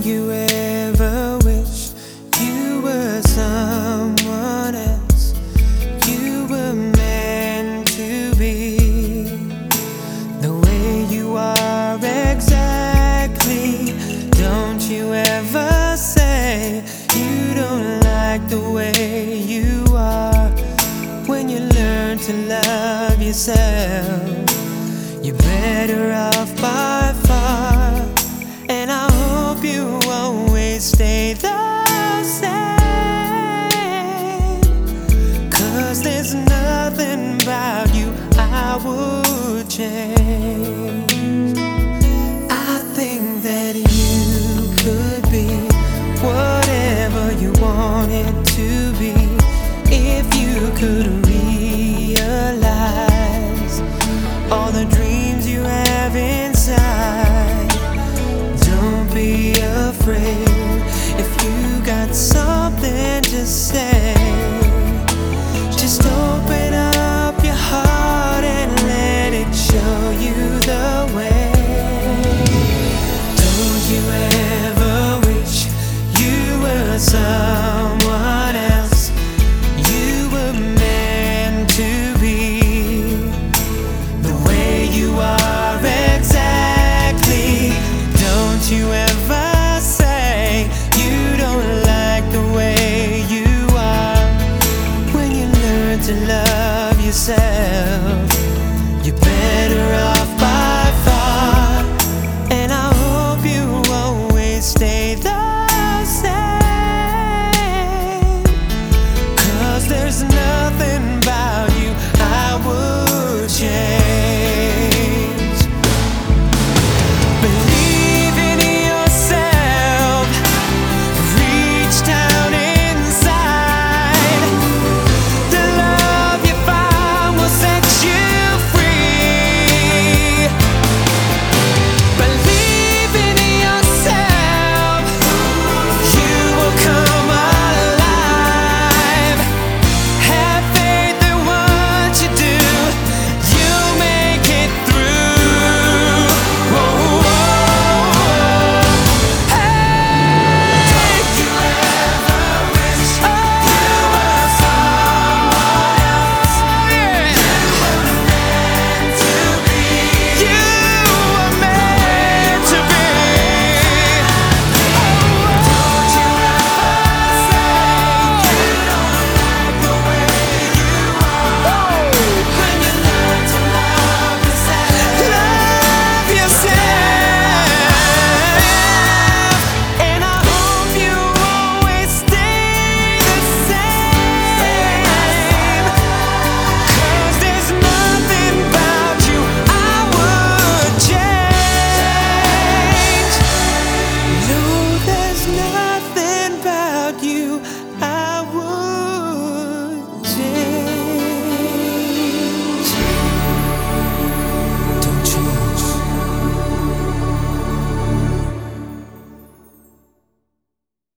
you ever wish you were someone else? You were meant to be the way you are exactly. Don't you ever say you don't like the way you are. When you learn to love yourself, you're better off by far. And I hope you always stay the same, 'cause there's nothing about you I would change. I think that you could be whatever you wanted to be if you could realize all the dreams you have inside. Don't be afraid if you got something to say. Just open up your heart and let it show you the way. Don't you ever wish you were someone else? You were meant to be the way you are exactly. Don't you ever say you don't like the way you are. When you learn to love yourself,